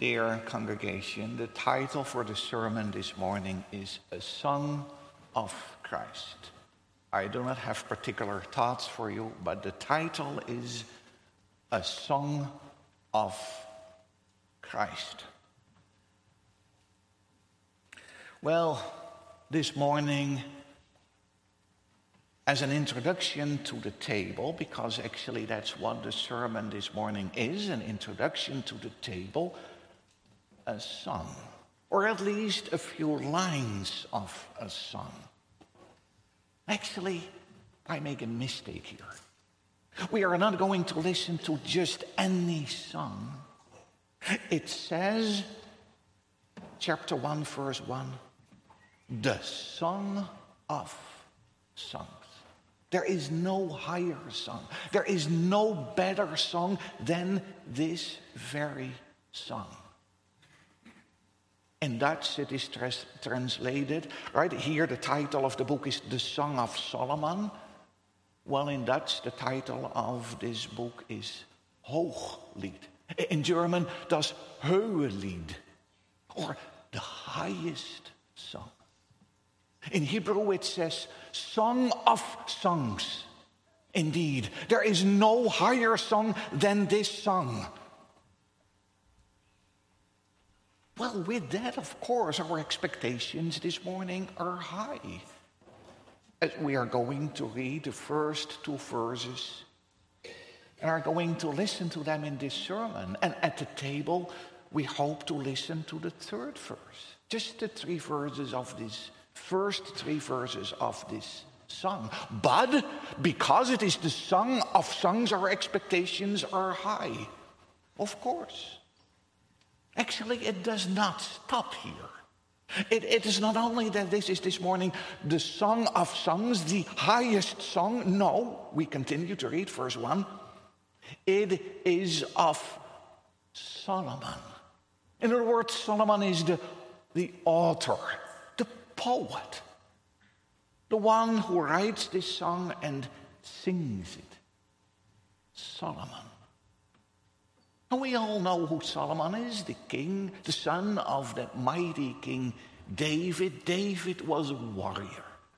Dear congregation, the title for the sermon this morning is A Song of Christ. I do not have particular thoughts for you, but the title is A Song of Christ. Well, this morning, as an introduction to the table, because actually that's what the sermon this morning is, an introduction to the table, a song, or at least a few lines of a song. Actually, I make a mistake here. We are not going to listen to just any song. It says, chapter 1, verse 1, the Song of Songs. There is no higher song. There is no better song than this very song. In Dutch it is translated, right here the title of the book is The Song of Solomon. Well, in Dutch the title of this book is Hooglied. In German, das Hohelied, or the highest song. In Hebrew it says Song of Songs. Indeed, there is no higher song than this song. Well, with that, of course, our expectations this morning are high. As we are going to read the first two verses and are going to listen to them in this sermon. And at the table, we hope to listen to the third verse. Just the first three verses of this song. But because it is the Song of Songs, our expectations are high. Of course. Actually, it does not stop here. It is not only that this is this morning the Song of Songs, the highest song. No, we continue to read verse 1. It is of Solomon. In other words, Solomon is the author, the poet, the one who writes this song and sings it. Solomon. And we all know who Solomon is, the king, the son of that mighty king David. David was a warrior.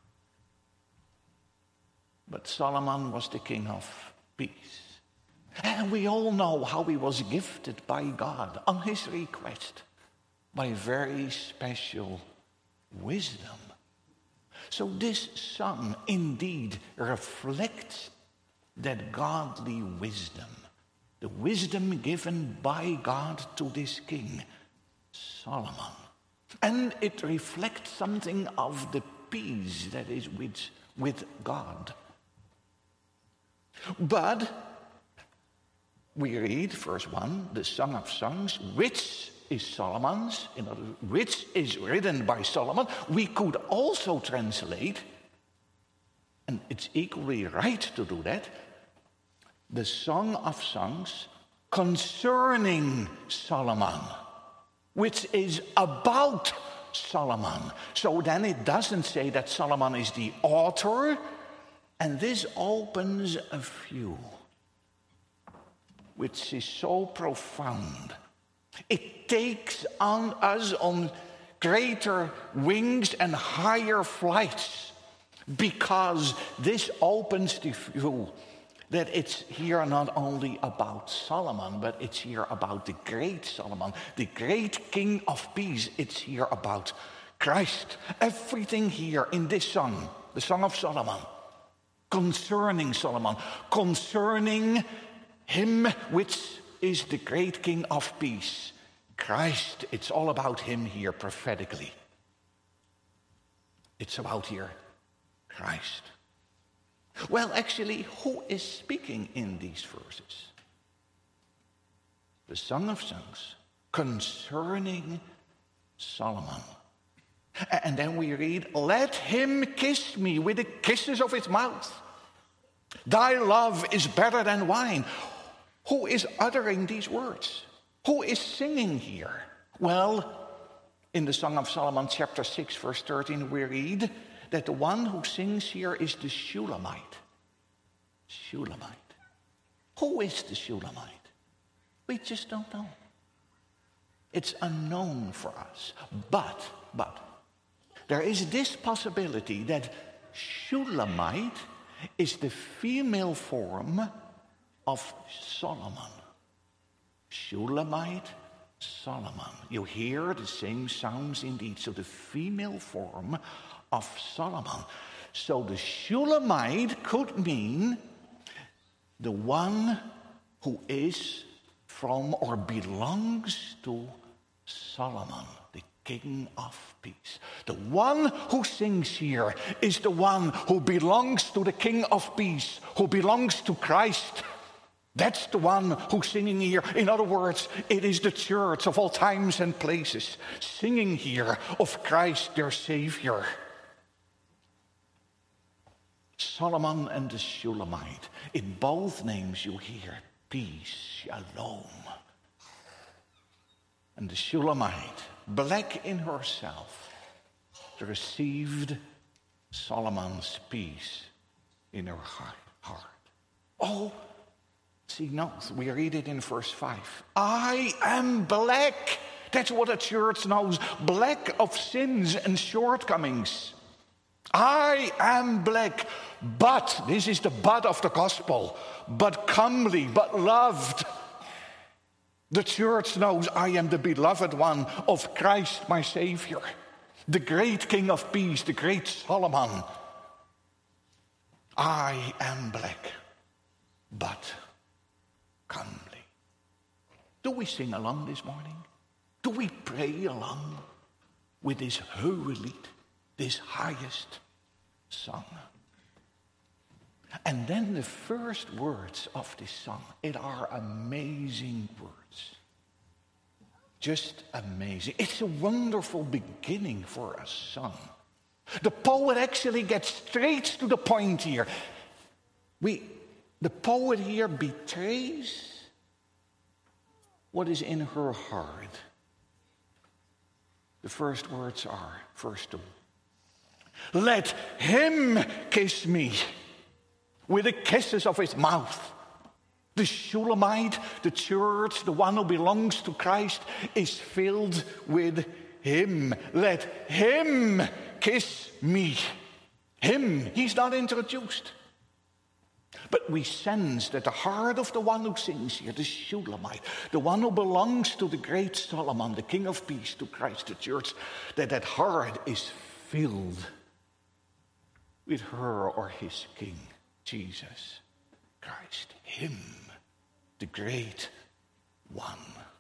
But Solomon was the king of peace. And we all know how he was gifted by God on his request by very special wisdom. So this song indeed reflects that godly wisdom. The wisdom given by God to this king, Solomon. And it reflects something of the peace that is with God. But we read, verse 1, the Song of Songs, which is Solomon's, which is written by Solomon. We could also translate, and it's equally right to do that, the Song of Songs concerning Solomon, which is about Solomon. So then it doesn't say that Solomon is the author, and this opens a view which is so profound. It takes on us on greater wings and higher flights, because this opens the view that it's here not only about Solomon, but it's here about the great Solomon, the great King of Peace. It's here about Christ. Everything here in this song, the Song of Solomon, concerning Solomon, concerning him which is the great King of Peace, Christ. It's all about him here prophetically. It's about here Christ. Well, actually, who is speaking in these verses? The Song of Songs concerning Solomon. And then we read, let him kiss me with the kisses of his mouth. Thy love is better than wine. Who is uttering these words? Who is singing here? Well, in the Song of Solomon, chapter 6, verse 13, we read that the one who sings here is the Shulamite. Shulamite. Who is the Shulamite? We just don't know. It's unknown for us. But, there is this possibility that Shulamite is the female form of Solomon. Shulamite, Solomon. You hear the same sounds indeed. So the female form of Solomon. So the Shulamite could mean the one who is from or belongs to Solomon, the King of Peace. The one who sings here is the one who belongs to the King of Peace, who belongs to Christ. That's the one who's singing here. In other words, it is the church of all times and places singing here of Christ, their Savior. Solomon and the Shulamite. In both names you hear peace, shalom. And the Shulamite, black in herself, received Solomon's peace in her heart. Oh, see, no, we read it in verse 5. I am black. That's what a church knows. Black of sins and shortcomings. I am black, but, this is the but of the gospel, but comely, but loved. The church knows I am the beloved one of Christ, my Savior, the great King of Peace, the great Solomon. I am black, but comely. Do we sing along this morning? Do we pray along with this Hohelied, this highest song? And then the first words of this song, it are amazing words. Just amazing. It's a wonderful beginning for a song. The poet actually gets straight to the point here. The poet here betrays what is in her heart. The first words are, verse 2. Let him kiss me with the kisses of his mouth. The Shulamite, the church, the one who belongs to Christ, is filled with him. Let him kiss me. Him, he's not introduced. But we sense that the heart of the one who sings here, the Shulamite, the one who belongs to the great Solomon, the King of Peace, to Christ, the church, that heart is filled with her or his King, Jesus Christ. Him, the great one.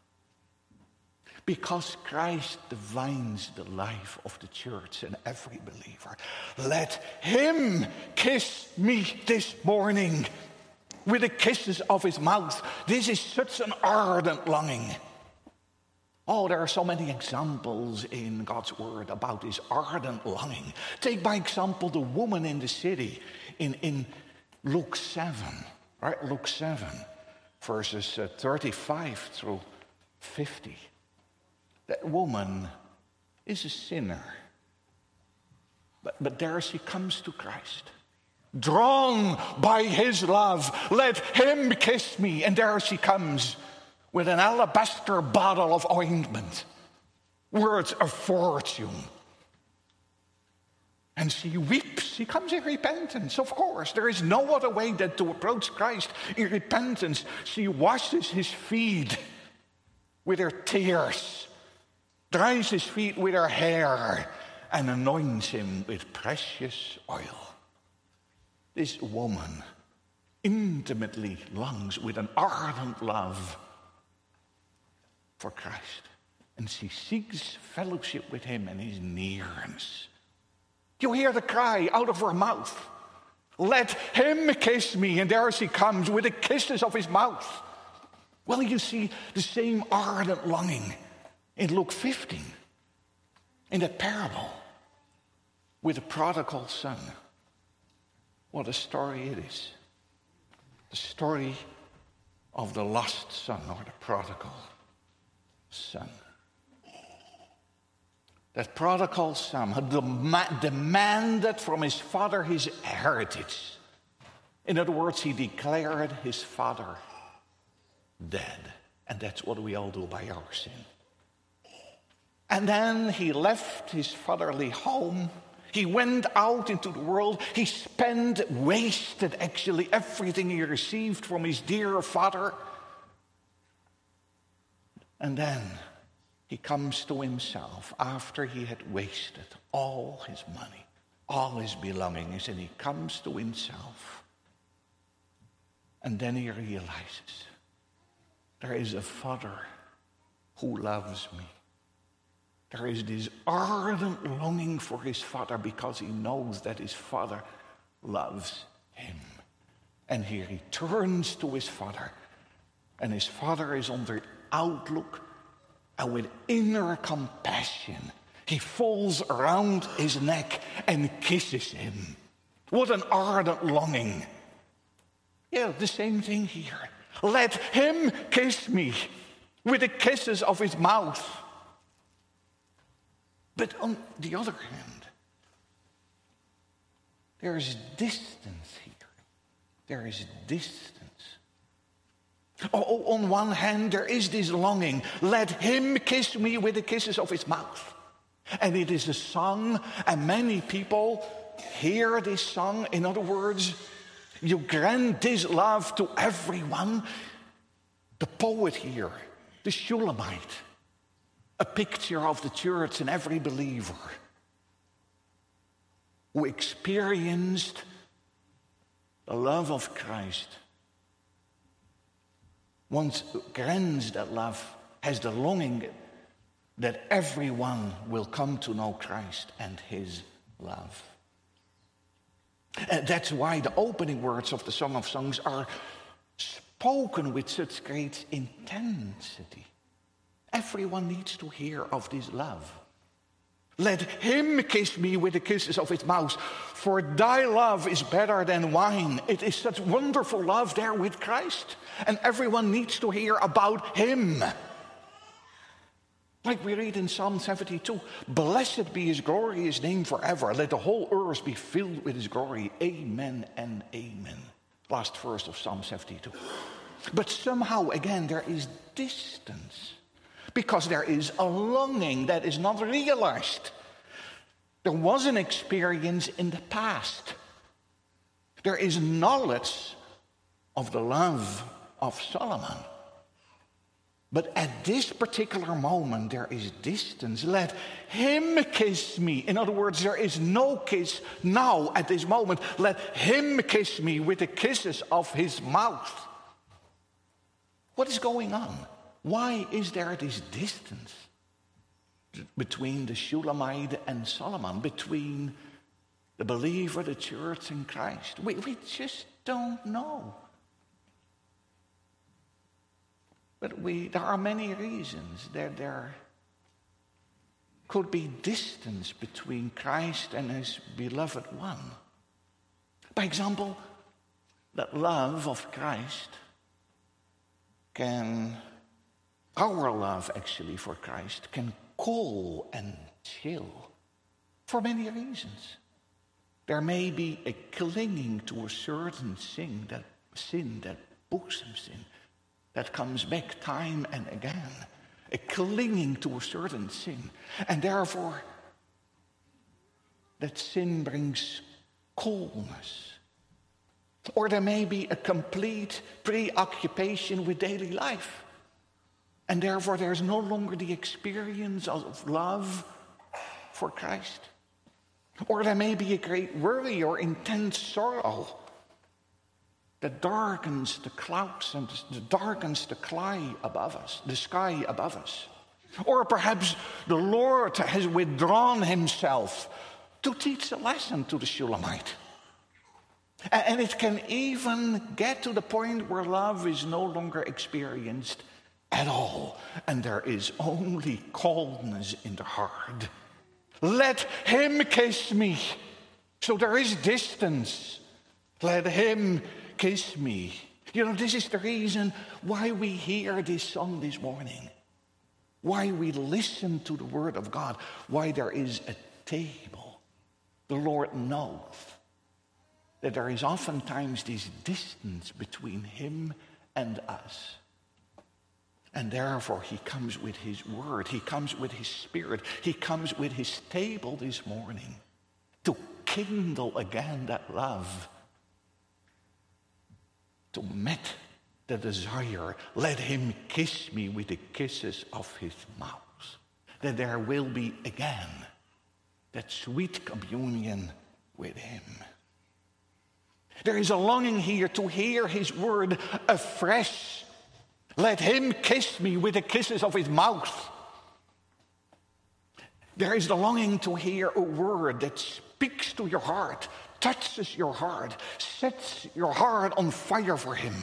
Because Christ divines the life of the church and every believer. Let him kiss me this morning with the kisses of his mouth. This is such an ardent longing. Oh, there are so many examples in God's word about this ardent longing. Take by example the woman in the city in Luke 7. Right? Luke 7, verses 35 through 50. That woman is a sinner. But there she comes to Christ. Drawn by his love, let him kiss me. And there she comes with an alabaster bottle of ointment, worth a fortune. And she weeps. She comes in repentance, of course. There is no other way than to approach Christ in repentance. She washes his feet with her tears, dries his feet with her hair, and anoints him with precious oil. This woman intimately longs with an ardent love for Christ. And she seeks fellowship with him and his nearness. You hear the cry out of her mouth. Let him kiss me. And there she comes with the kisses of his mouth. Well, you see the same ardent longing in Luke 15. In that parable with the prodigal son. What a story it is. The story of the lost son or the prodigal son. That prodigal son had demanded from his father his heritage. In other words, he declared his father dead. And that's what we all do by our sin. And then he left his fatherly home. He went out into the world. He wasted actually everything he received from his dear father. And then he comes to himself after he had wasted all his money, all his belongings, and he comes to himself. And then he realizes there is a father who loves me. There is this ardent longing for his father because he knows that his father loves him. And he returns to his father. And his father is on the outlook, and with inner compassion, he falls around his neck and kisses him. What an ardent longing. Yeah, the same thing here. Let him kiss me with the kisses of his mouth. But on the other hand, there is distance here. There is distance. On one hand, there is this longing. Let him kiss me with the kisses of his mouth. And it is a song, and many people hear this song. In other words, you grant this love to everyone. The poet here, the Shulamite, a picture of the church and every believer who experienced the love of Christ. Once grants that love, has the longing that everyone will come to know Christ and his love. That's why the opening words of the Song of Songs are spoken with such great intensity. Everyone needs to hear of this love. Let him kiss me with the kisses of his mouth, for thy love is better than wine. It is such wonderful love there with Christ, and everyone needs to hear about him. Like we read in Psalm 72, blessed be his glorious name forever. Let the whole earth be filled with his glory. Amen and amen. Last verse of Psalm 72. But somehow, again, there is distance. Because there is a longing that is not realized. There was an experience in the past. There is knowledge of the love of Solomon. But at this particular moment, there is distance. Let him kiss me. In other words, there is no kiss now at this moment. Let him kiss me with the kisses of his mouth. What is going on? Why is there this distance between the Shulamite and Solomon, between the believer, the church, and Christ? We just don't know. But there are many reasons that there could be distance between Christ and his beloved one. By example, that love of Christ our love actually for Christ can cool and chill for many reasons. There may be a clinging to a certain sin that buxom sin, that comes back time and again. A clinging to a certain sin. And therefore, that sin brings coolness. Or there may be a complete preoccupation with daily life. And therefore, there's no longer the experience of love for Christ. Or there may be a great worry or intense sorrow that darkens the clouds and darkens the sky above us. Or perhaps the Lord has withdrawn himself to teach a lesson to the Shulamite. And it can even get to the point where love is no longer experienced at all, and there is only coldness in the heart. Let him kiss me. So there is distance. Let him kiss me. You know, this is the reason why we hear this song this morning. Why we listen to the word of God. Why there is a table. The Lord knows that there is oftentimes this distance between him and us. And therefore he comes with his word, he comes with his spirit, he comes with his table this morning to kindle again that love, to meet the desire. Let him kiss me with the kisses of his mouth, that there will be again that sweet communion with him. There is a longing here to hear his word afresh. Let him kiss me with the kisses of his mouth. There is the longing to hear a word that speaks to your heart, touches your heart, sets your heart on fire for him.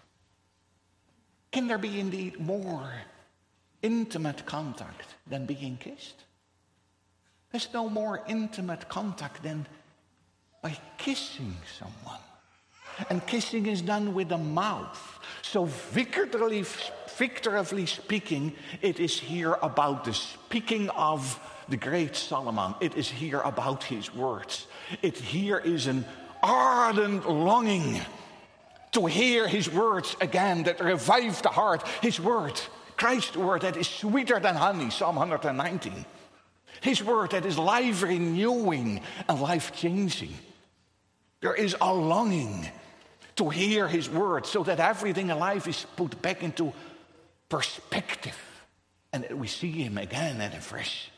Can there be indeed more intimate contact than being kissed? There's no more intimate contact than by kissing someone. And kissing is done with the mouth. So figuratively speaking, it is here about the speaking of the great Solomon. It is here about his words. It here is an ardent longing to hear his words again, that revive the heart. His word, Christ's word, that is sweeter than honey, Psalm 119. His word that is life renewing and life changing. There is a longing to hear his word so that everything in life is put back into perspective and that we see him again and afresh.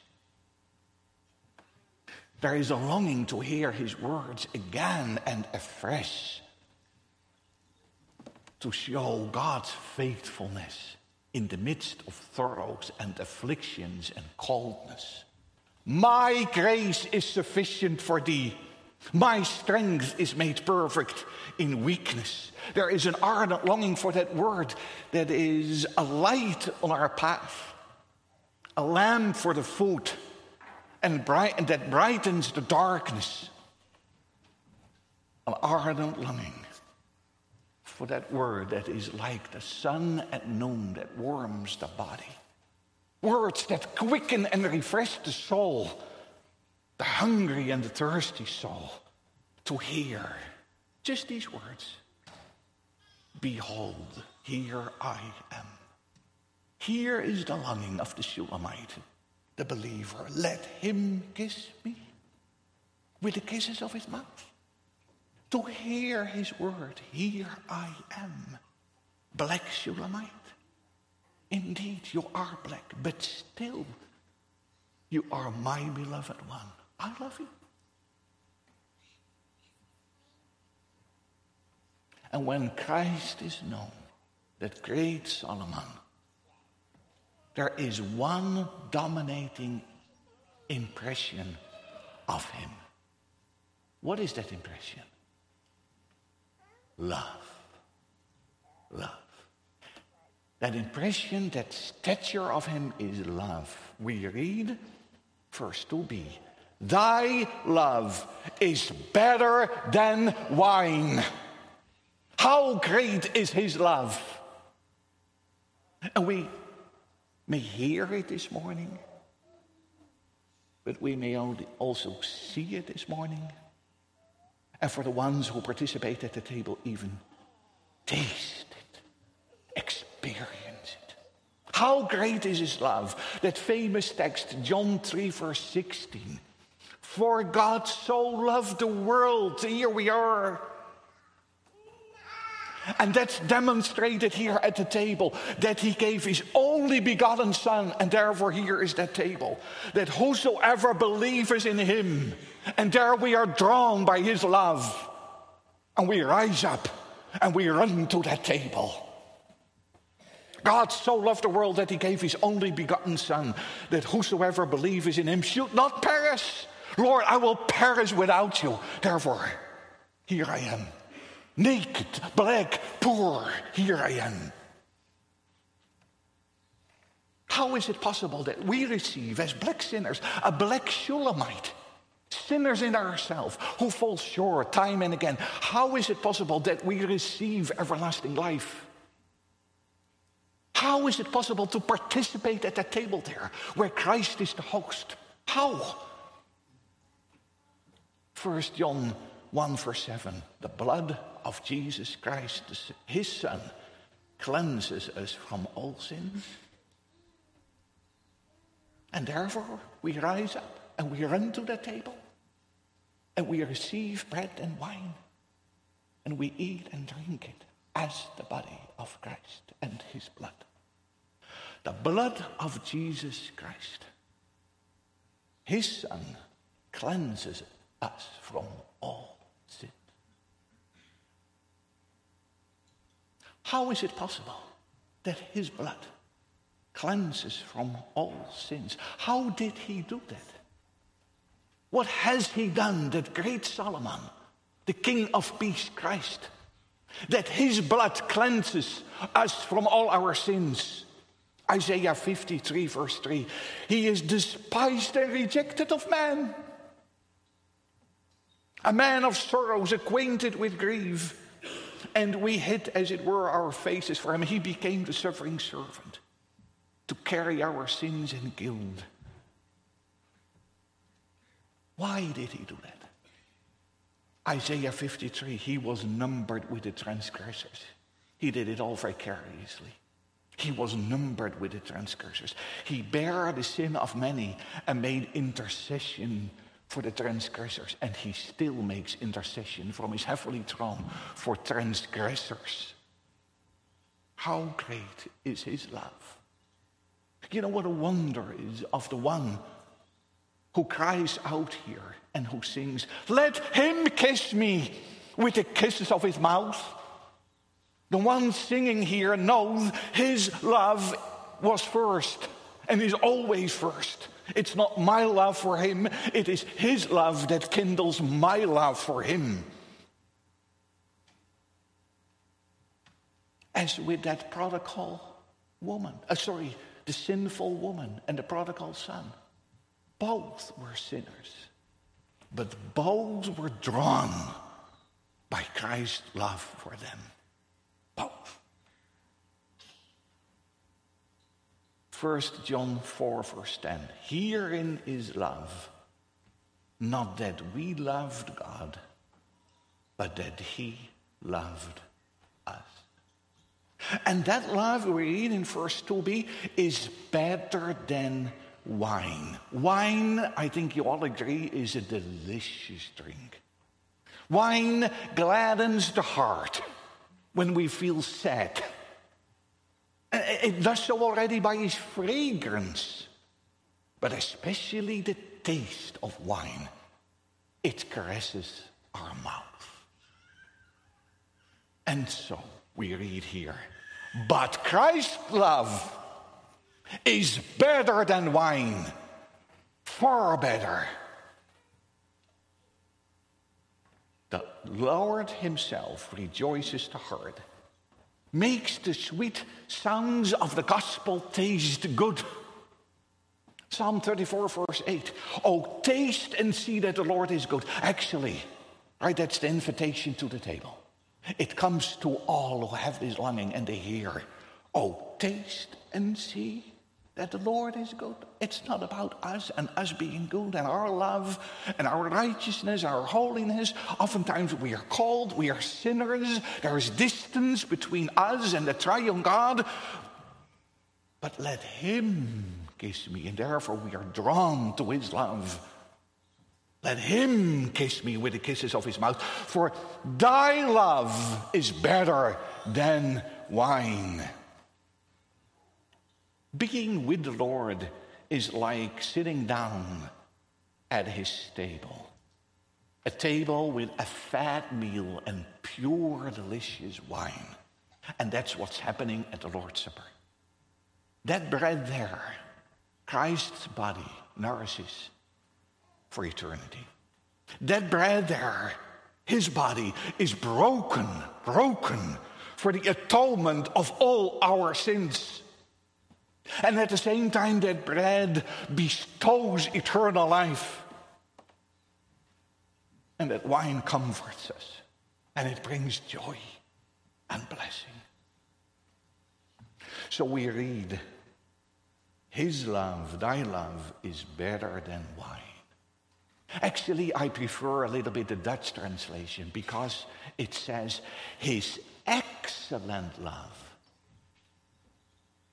There is a longing to hear his words again and afresh, to show God's faithfulness in the midst of sorrows and afflictions and coldness. My grace is sufficient for thee. My strength is made perfect in weakness. There is an ardent longing for that word that is a light on our path, a lamp for the foot, and that brightens the darkness. An ardent longing for that word that is like the sun at noon that warms the body. Words that quicken and refresh the soul, the hungry and the thirsty soul, to hear just these words. Behold, here I am. Here is the longing of the Shulamite, the believer. Let him kiss me with the kisses of his mouth. To hear his word, here I am. Black Shulamite. Indeed, you are black, but still, you are my beloved one. I love you. And when Christ is known, that great Solomon, there is one dominating impression of him. What is that impression? Love. Love. That impression, that stature of him is love. We read, verse 2b, thy love is better than wine. How great is his love? And we may hear it this morning, but we may also see it this morning. And for the ones who participate at the table, even taste it, experience it. How great is his love? That famous text, John 3, verse 16. For God so loved the world. Here we are. And that's demonstrated here at the table, that he gave his only begotten Son, and therefore here is that table, that whosoever believeth in him, and there we are drawn by his love, and we rise up and we run to that table. God so loved the world that he gave his only begotten Son, that whosoever believeth in him should not perish. Lord, I will perish without you. Therefore, here I am. Naked, black, poor, here I am. How is it possible that we receive, as black sinners, a black Shulamite, sinners in ourselves, who fall short time and again? How is it possible that we receive everlasting life? How is it possible to participate at that table there, where Christ is the host? How? 1 John 1 verse 7, the blood of Jesus Christ, his Son, cleanses us from all sins. And therefore, we rise up and we run to the table and we receive bread and wine and we eat and drink it as the body of Christ and his blood. The blood of Jesus Christ, his Son, cleanses us from all sin. How is it possible that his blood cleanses from all sins? How did he do that? What has he done, that great Solomon, the King of peace, Christ, that his blood cleanses us from all our sins? Isaiah 53 verse 3, he is despised and rejected of man, a man of sorrows, acquainted with grief, and we hid, as it were, our faces for him. He became the suffering servant to carry our sins and guilt. Why did he do that? Isaiah 53, he was numbered with the transgressors. He did it all vicariously. He was numbered with the transgressors. He bare the sin of many and made intercession for the transgressors. And he still makes intercession from his heavenly throne for transgressors. How great is his love? You know what a wonder is of the one who cries out here and who sings, "Let him kiss me with the kisses of his mouth." The one singing here knows his love was first and is always first. It's not my love for him, it is his love that kindles my love for him. As with that prodigal woman, the sinful woman and the prodigal son. Both were sinners, but both were drawn by Christ's love for them. Both. 1 John 4 verse 10. Herein is love, not that we loved God, but that he loved us. And that love we read in verse 2b is better than wine. Wine, I think you all agree, is a delicious drink. Wine gladdens the heart when we feel sad. It does so already by its fragrance, but especially the taste of wine. It caresses our mouth. And so we read here, but Christ's love is better than wine, far better. The Lord himself rejoices the heart, makes the sweet sounds of the gospel taste good. Psalm 34 verse 8. Oh, taste and see that the Lord is good. Actually, right, that's the invitation to the table. It comes to all who have this longing and they hear, oh, taste and see that the Lord is good. It's not about us and us being good and our love and our righteousness, our holiness. Oftentimes we are called, we are sinners. There is distance between us and the triune God. But let him kiss me, and therefore we are drawn to his love. Let him kiss me with the kisses of his mouth, for thy love is better than wine. Being with the Lord is like sitting down at his table. A table with a fat meal and pure, delicious wine. And that's what's happening at the Lord's Supper. That bread there, Christ's body, nourishes for eternity. That bread there, his body, is broken for the atonement of all our sins. And at the same time, that bread bestows eternal life. And that wine comforts us. And it brings joy and blessing. So we read, his love, thy love, is better than wine. Actually, I prefer a little bit the Dutch translation because it says, his excellent love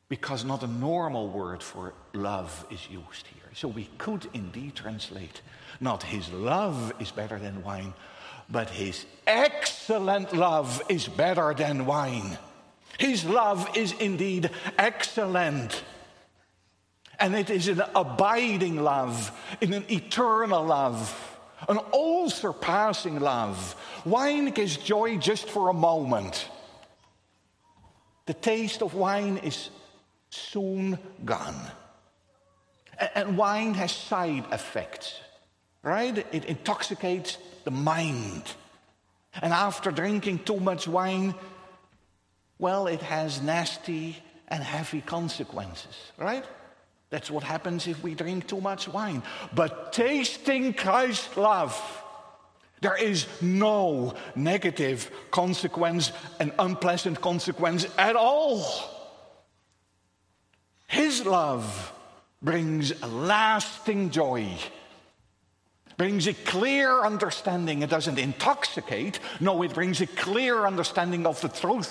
because not a normal word for love is used here. So we could indeed translate, not his love is better than wine, but his excellent love is better than wine. His love is indeed excellent. And it is an abiding love, in an eternal love, an all-surpassing love. Wine gives joy just for a moment. The taste of wine is soon gone. And wine has side effects, right? It intoxicates the mind. And after drinking too much wine, well, it has nasty and heavy consequences, right? That's what happens if we drink too much wine. But tasting Christ's love, there is no negative consequence, an unpleasant consequence at all. His love brings a lasting joy, brings a clear understanding. It doesn't intoxicate. No, it brings a clear understanding of the truth.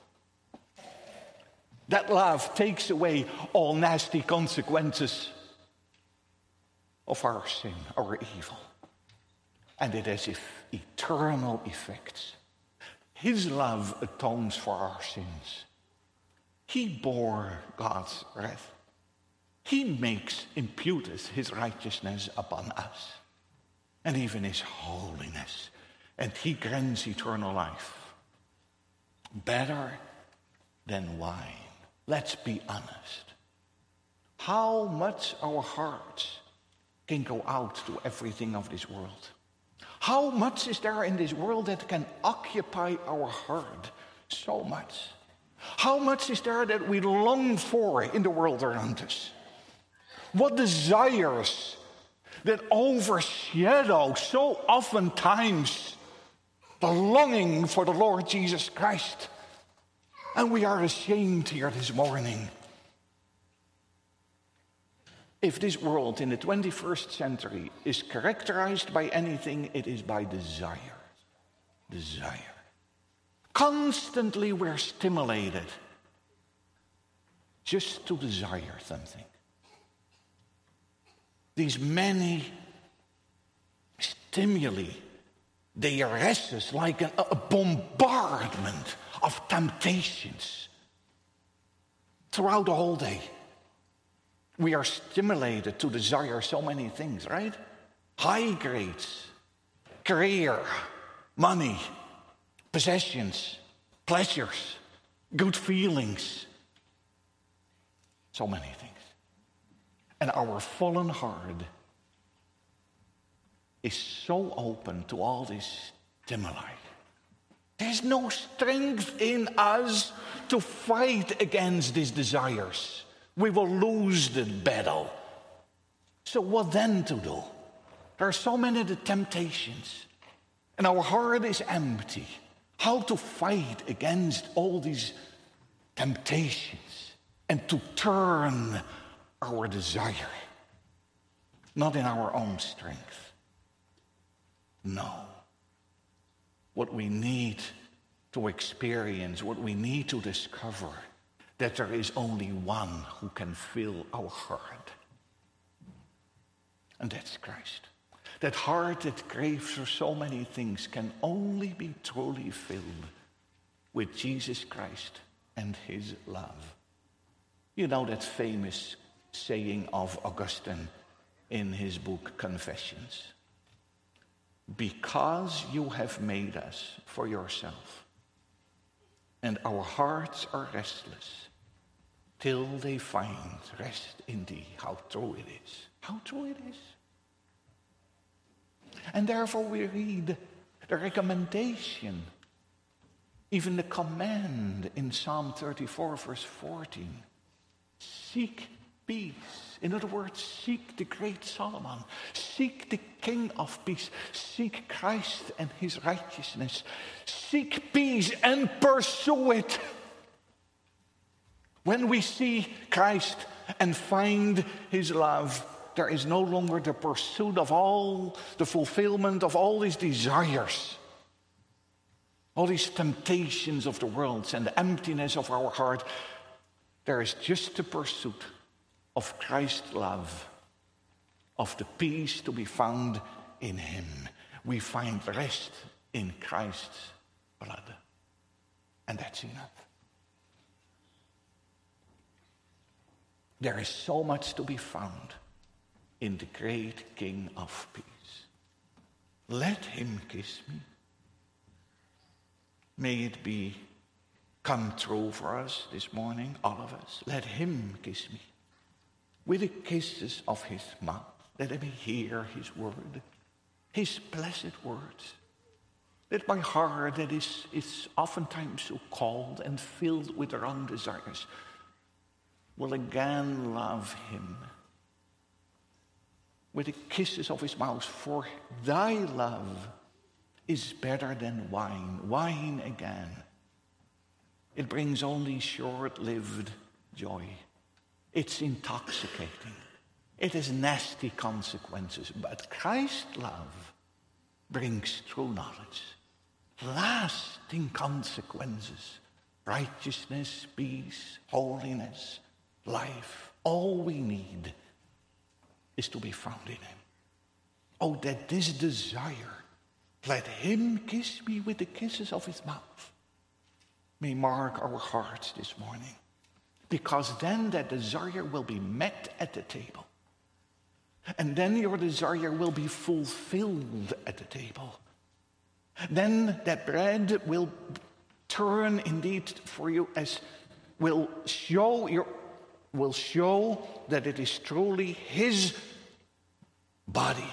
That love takes away all nasty consequences of our sin, our evil. And it has eternal effects. His love atones for our sins. He bore God's wrath. He imputes his righteousness upon us, and even his holiness. And he grants eternal life. Better than wine. Let's be honest. How much our hearts can go out to everything of this world? How much is there in this world that can occupy our heart so much? How much is there that we long for in the world around us? What desires that overshadow so oftentimes the longing for the Lord Jesus Christ. And we are ashamed here this morning. If this world in the 21st century is characterized by anything, it is by desire. Desire. Constantly we're stimulated just to desire something. These many stimuli, they arrest us like a bombardment of temptations throughout the whole day. We are stimulated to desire so many things, right? High grades, career, money, possessions, pleasures, good feelings. So many things. And our fallen heart is so open to all these stimuli. There's no strength in us to fight against these desires. We will lose the battle. So what then to do? There are so many of the temptations, and our heart is empty. How to fight against all these temptations and to turn our desire, not in our own strength. No. What we need to experience, what we need to discover, that there is only one who can fill our heart. And that's Christ. That heart that craves for so many things can only be truly filled with Jesus Christ and his love. You know that famous saying of Augustine in his book Confessions. Because you have made us for yourself, and our hearts are restless till they find rest in thee. How true it is. How true it is. And therefore we read the recommendation, even the command in Psalm 34 verse 14. Seek peace. In other words, seek the great Solomon. Seek the King of peace. Seek Christ and his righteousness. Seek peace and pursue it. When we see Christ and find his love, there is no longer the pursuit of all the fulfillment of all these desires, all these temptations of the world and the emptiness of our heart. There is just the pursuit of Christ's love, of the peace to be found in him. We find rest in Christ's blood. And that's enough. There is so much to be found in the great King of peace. Let him kiss me. May it be come true for us this morning, all of us. Let him kiss me with the kisses of his mouth. Let me hear his word, his blessed words. Let my heart that is oftentimes so cold and filled with wrong desires will again love him with the kisses of his mouth. For thy love is better than wine. Wine again. It brings only short-lived joy. It's intoxicating. It has nasty consequences. But Christ's love brings true knowledge, lasting consequences, righteousness, peace, holiness, life. All we need is to be found in him. Oh, that this desire, let him kiss me with the kisses of his mouth, may mark our hearts this morning. Because then that desire will be met at the table. And then your desire will be fulfilled at the table. Then that bread will turn indeed for you as will show that it is truly his body.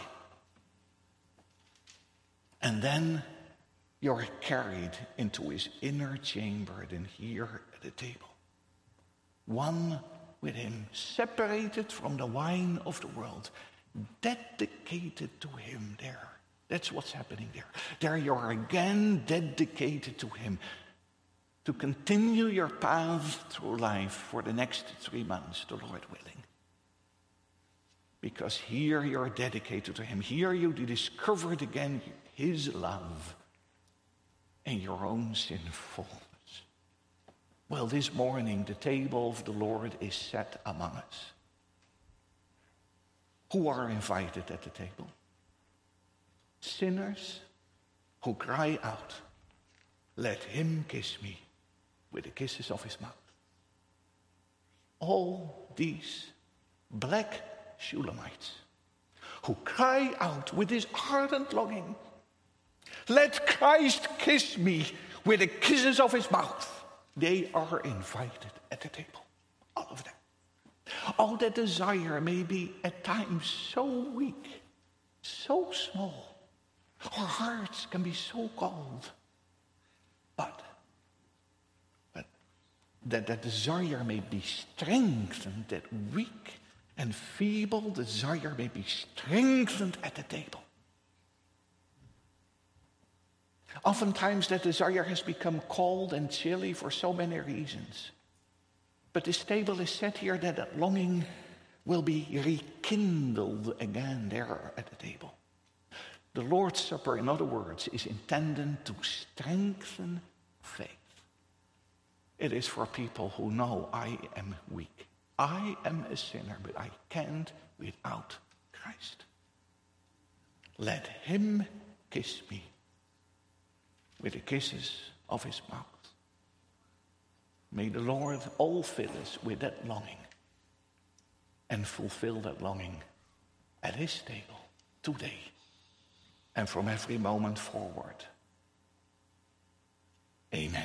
And then you're carried into his inner chamber and here at the table. One with him, separated from the wine of the world, dedicated to him there. That's what's happening there. There you are again dedicated to him to continue your path through life for the next 3 months, the Lord willing. Because here you're dedicated to him. Here you discovered again his love and your own sinfulness. Well, this morning the table of the Lord is set among us. Who are invited at the table? Sinners who cry out, let him kiss me with the kisses of his mouth. All these black Shulamites who cry out with this ardent longing, let Christ kiss me with the kisses of his mouth. They are invited at the table, all of them. All that desire may be at times so weak, so small. Our hearts can be so cold. But that desire may be strengthened, that weak and feeble desire may be strengthened at the table. Oftentimes that desire has become cold and chilly for so many reasons. But this table is set here that longing will be rekindled again there at the table. The Lord's Supper, in other words, is intended to strengthen faith. It is for people who know I am weak. I am a sinner, but I can't without Christ. Let him kiss me with the kisses of his mouth. May the Lord all fill us with that longing and fulfill that longing at his table today and from every moment forward. Amen.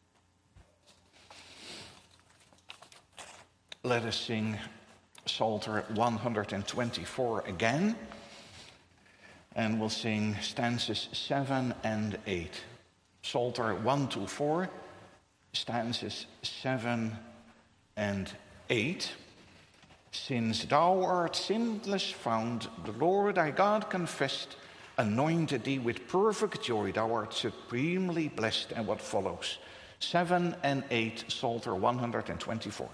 Let us sing Psalter 124 again, and we'll sing stanzas 7 and 8. Psalter 124, stanzas 7 and 8. Since thou art sinless found, the Lord thy God confessed, anointed thee with perfect joy, thou art supremely blessed. And what follows? 7 and 8, Psalter 124.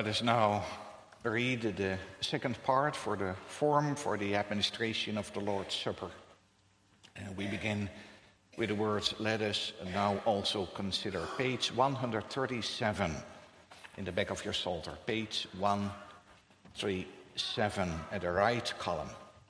Let us now read the second part for the form for the administration of the Lord's Supper. And we begin with the words, let us now also consider. Page 137 in the back of your Psalter. Page 137 at the right column.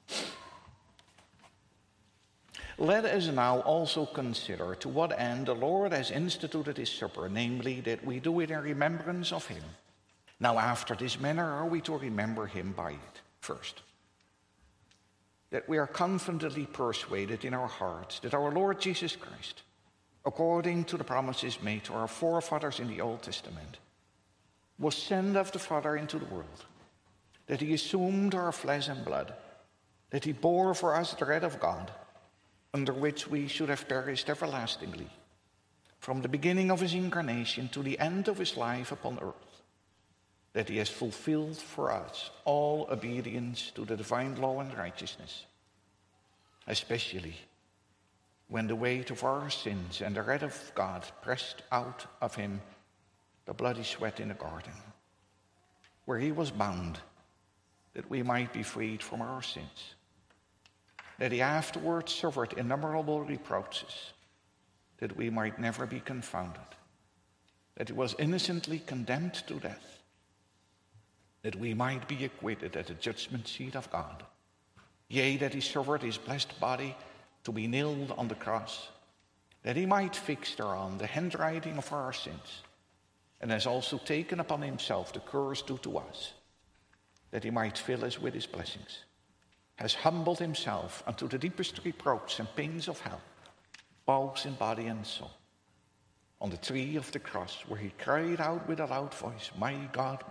Let us now also consider to what end the Lord has instituted his supper, namely that we do it in remembrance of him. Now after this manner are we to remember him by it. First, that we are confidently persuaded in our hearts that our Lord Jesus Christ, according to the promises made to our forefathers in the Old Testament, was sent of the Father into the world, that he assumed our flesh and blood, that he bore for us the wrath of God, under which we should have perished everlastingly, from the beginning of his incarnation to the end of his life upon earth, that he has fulfilled for us all obedience to the divine law and righteousness, especially when the weight of our sins and the wrath of God pressed out of him the bloody sweat in the garden, where he was bound that we might be freed from our sins, that he afterwards suffered innumerable reproaches, that we might never be confounded, that he was innocently condemned to death, that we might be acquitted at the judgment seat of God, yea, that he suffered his blessed body to be nailed on the cross, that he might fix thereon the handwriting of our sins, and has also taken upon himself the curse due to us, that he might fill us with his blessings, has humbled himself unto the deepest reproach and pains of hell, both in body and soul, on the tree of the cross, where he cried out with a loud voice, my God,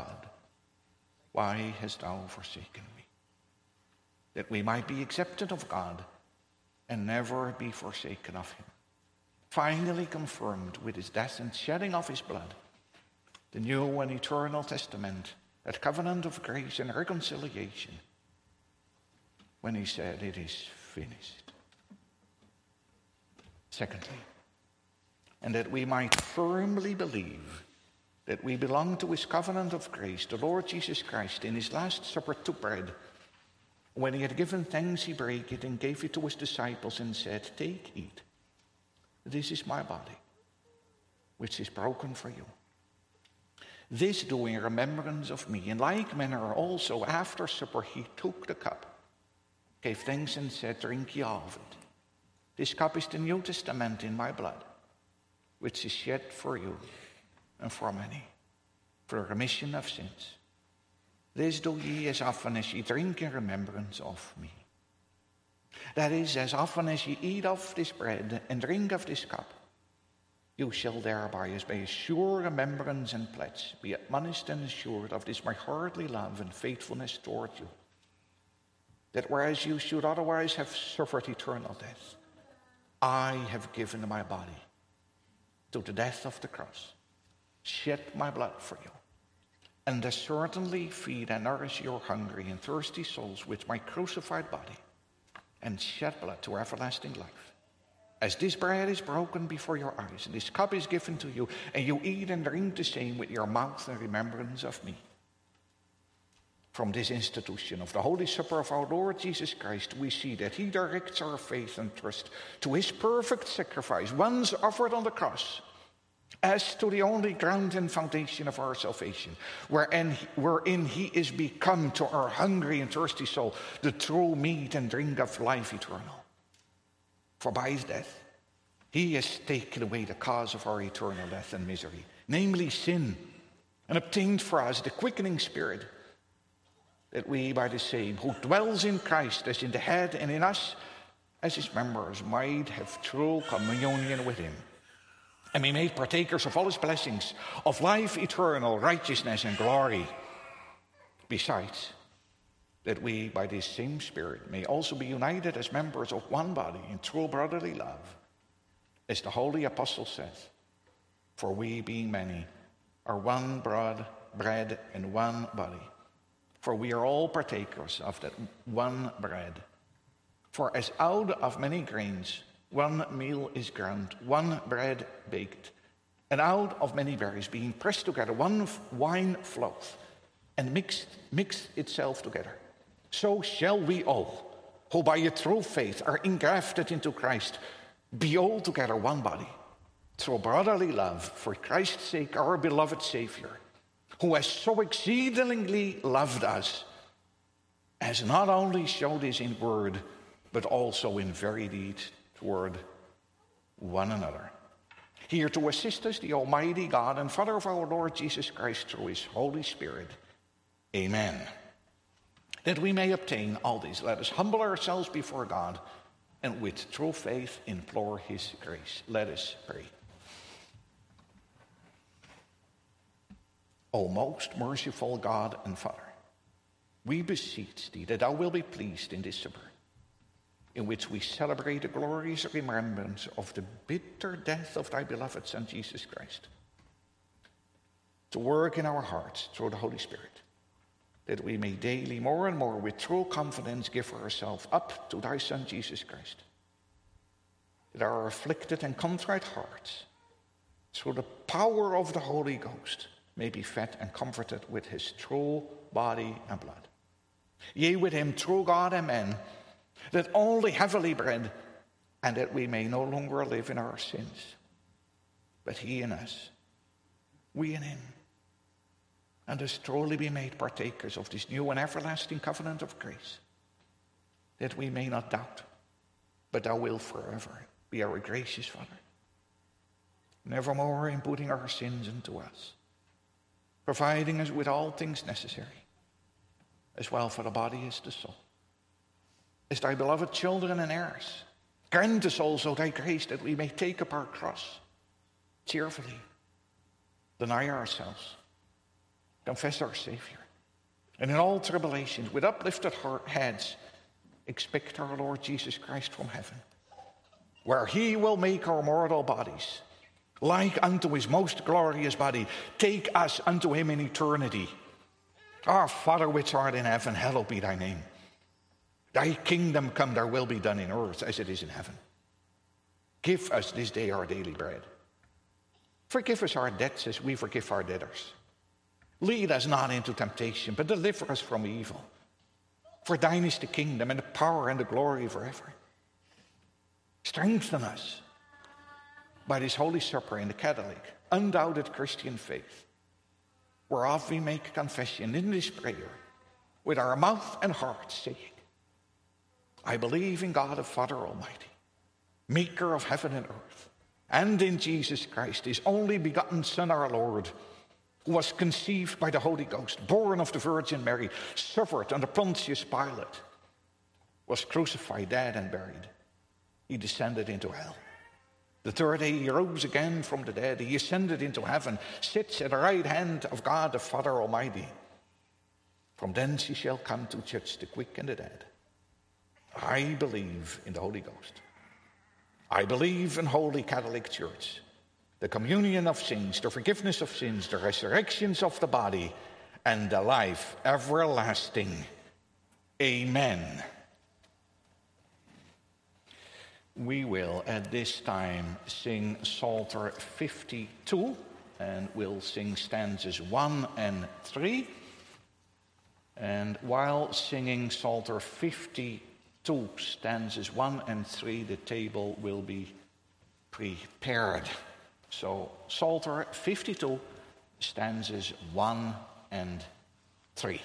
why hast thou forsaken me? That we might be accepted of God and never be forsaken of him. Finally confirmed with his death and shedding of his blood, the new and eternal testament, that covenant of grace and reconciliation, when he said, it is finished. Secondly, and that we might firmly believe that we belong to his covenant of grace, the Lord Jesus Christ in his last supper took bread. When he had given thanks, he brake it and gave it to his disciples and said, take, eat. This is my body, which is broken for you. This do in remembrance of me. In like manner also after supper he took the cup, gave thanks and said, drink ye of it. This cup is the New Testament in my blood, which is shed for you and for many, for the remission of sins. This do ye as often as ye drink in remembrance of me. That is, as often as ye eat of this bread and drink of this cup, you shall thereby, as by a sure remembrance and pledge, be admonished and assured of this my heartly love and faithfulness toward you, that whereas you should otherwise have suffered eternal death, I have given my body to the death of the cross, shed my blood for you, and thus certainly feed and nourish your hungry and thirsty souls with my crucified body, and shed blood to everlasting life. As this bread is broken before your eyes, and this cup is given to you, and you eat and drink the same with your mouth in remembrance of me. From this institution of the Holy Supper of our Lord Jesus Christ, we see that he directs our faith and trust to his perfect sacrifice, once offered on the cross, as to the only ground and foundation of our salvation, wherein he is become to our hungry and thirsty soul the true meat and drink of life eternal. For by his death, he has taken away the cause of our eternal death and misery, namely sin, and obtained for us the quickening spirit, that we by the same, who dwells in Christ as in the head and in us as his members, might have true communion with him, and be made partakers of all his blessings, of life eternal, righteousness and glory. Besides, that we by this same Spirit may also be united as members of one body in true brotherly love, as the holy apostle says, for we being many are one bread and one body, for we are all partakers of that one bread. For as out of many grains one meal is ground, one bread baked, And out of many berries being pressed together, one wine floweth, and mixed itself together. So shall we all, who by a true faith are engrafted into Christ, be all together one body, through brotherly love, for Christ's sake, our beloved Savior, who has so exceedingly loved us, has not only showed this in word, but also in very deed toward one another. Here to assist us, the Almighty God and Father of our Lord Jesus Christ, through his Holy Spirit. Amen. That we may obtain all this, let us humble ourselves before God and with true faith implore his grace. Let us pray. O most merciful God and Father, we beseech thee that thou wilt be pleased in this supper, in which we celebrate the glorious remembrance of the bitter death of thy beloved Son, Jesus Christ, to work in our hearts through the Holy Spirit, that we may daily more and more with true confidence give ourselves up to thy Son, Jesus Christ, that our afflicted and contrite hearts, through the power of the Holy Ghost, may be fed and comforted with his true body and blood. Yea, with him, true God and man, that only heavenly bread, and that we may no longer live in our sins, but he in us, we in him, and thus truly be made partakers of this new and everlasting covenant of grace, that we may not doubt, but thou wilt forever be our gracious Father, nevermore imputing our sins unto us, providing us with all things necessary, as well for the body as the soul. As thy beloved children and heirs, grant us also thy grace that we may take up our cross cheerfully, deny ourselves, confess our Savior, and in all tribulations, with uplifted heads, expect our Lord Jesus Christ from heaven, where he will make our mortal bodies like unto his most glorious body, take us unto him in eternity. Our Father which art in heaven, hallowed be thy name. Thy kingdom come, thy will be done in earth as it is in heaven. Give us this day our daily bread. Forgive us our debts as we forgive our debtors. Lead us not into temptation, but deliver us from evil. For thine is the kingdom and the power and the glory forever. Strengthen us by this Holy Supper in the Catholic, undoubted Christian faith, whereof we make confession in this prayer with our mouth and heart, saying, I believe in God the Father Almighty, maker of heaven and earth, and in Jesus Christ, his only begotten Son, our Lord, who was conceived by the Holy Ghost, born of the Virgin Mary, suffered under Pontius Pilate, was crucified, dead, and buried. He descended into hell. The third day he rose again from the dead. He ascended into heaven, sits at the right hand of God the Father Almighty. From thence he shall come to judge the quick and the dead. I believe in the Holy Ghost. I believe in Holy Catholic Church, the communion of saints, the forgiveness of sins, the resurrections of the body, and the life everlasting. Amen. We will at this time sing Psalter 52, and we'll sing stanzas 1 and 3. And while singing Psalter 52, stanzas 1 and 3, the table will be prepared. So Psalter 52, stanzas 1 and 3.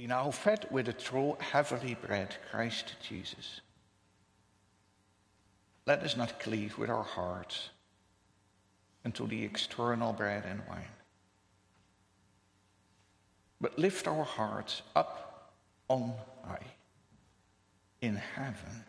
Be now fed with the true heavenly bread, Christ Jesus. Let us not cleave with our hearts unto the external bread and wine, but lift our hearts up on high in heaven,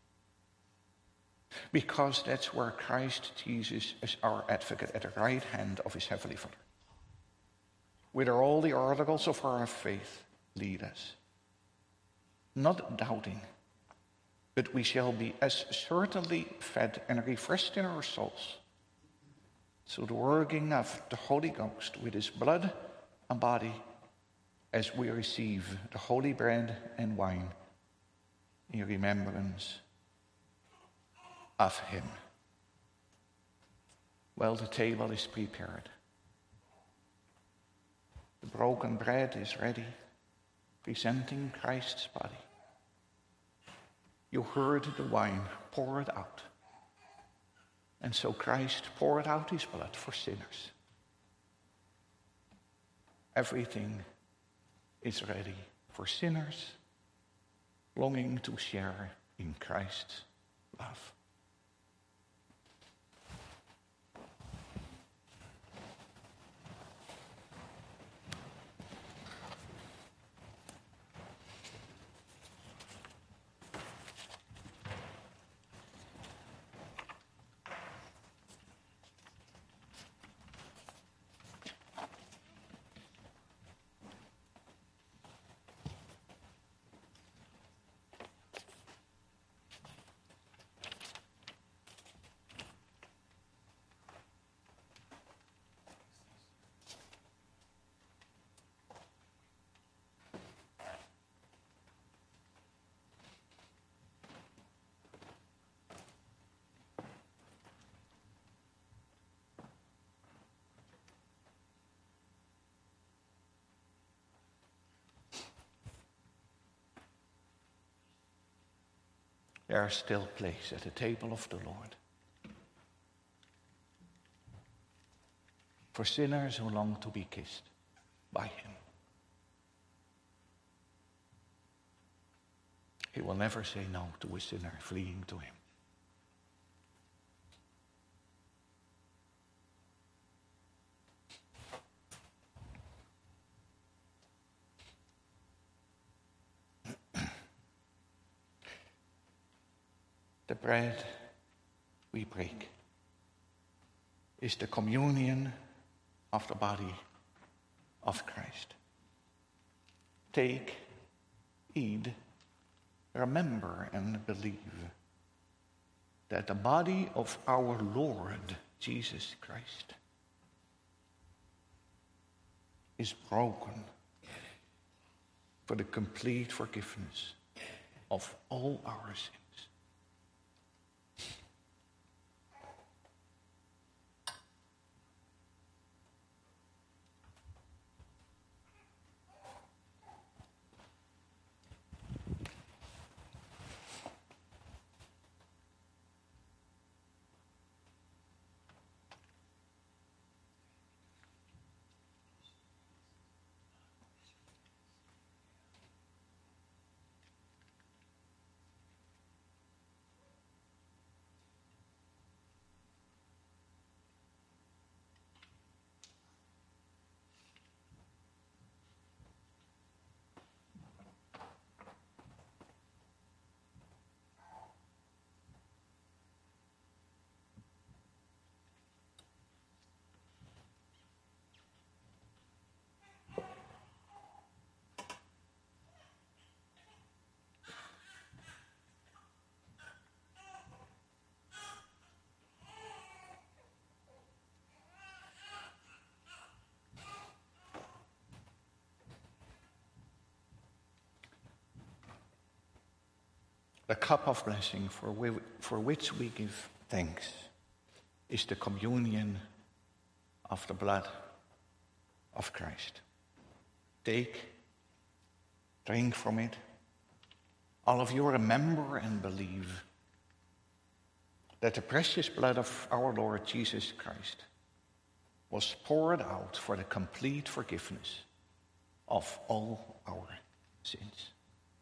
because that's where Christ Jesus is our advocate at the right hand of his heavenly Father. Whither all the articles of our faith lead us, not doubting, but we shall be as certainly fed and refreshed in our souls through the working of the Holy Ghost with his blood and body, as we receive the holy bread and wine in remembrance of him. Well, the table is prepared. The broken bread is ready, presenting Christ's body. You heard the wine poured out. And so Christ poured out his blood for sinners. Everything is ready for sinners longing to share in Christ's love. There is still place at the table of the Lord for sinners who long to be kissed by him. He will never say no to a sinner fleeing to him. The bread we break is the communion of the body of Christ. Take, eat, remember, and believe that the body of our Lord Jesus Christ is broken for the complete forgiveness of all our sins. The cup of blessing for which we give thanks is the communion of the blood of Christ. Take, drink from it. All of you remember and believe that the precious blood of our Lord Jesus Christ was poured out for the complete forgiveness of all our sins.